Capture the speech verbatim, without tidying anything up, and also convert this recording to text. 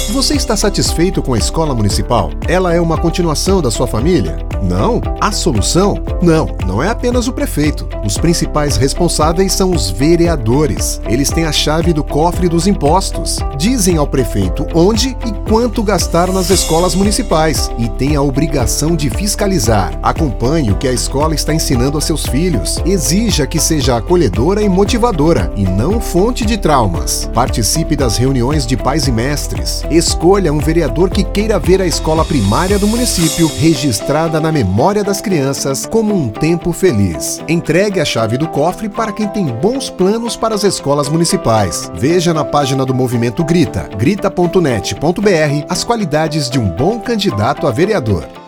Você está satisfeito com a escola municipal? Ela é uma continuação da sua família? Não? A solução? Não, não é apenas o prefeito. Os principais responsáveis são os vereadores. Eles têm a chave do cofre dos impostos. Dizem ao prefeito onde e quanto gastar nas escolas municipais e têm a obrigação de fiscalizar. Acompanhe o que a escola está ensinando a seus filhos. Exija que seja acolhedora e motivadora e não fonte de traumas. Participe das reuniões de pais e mestres. Escolha um vereador que queira ver a escola primária do município registrada na memória das crianças como um tempo feliz. Entregue a chave do cofre para quem tem bons planos para as escolas municipais. Veja na página do Movimento Grita, grita ponto net ponto br, as qualidades de um bom candidato a vereador.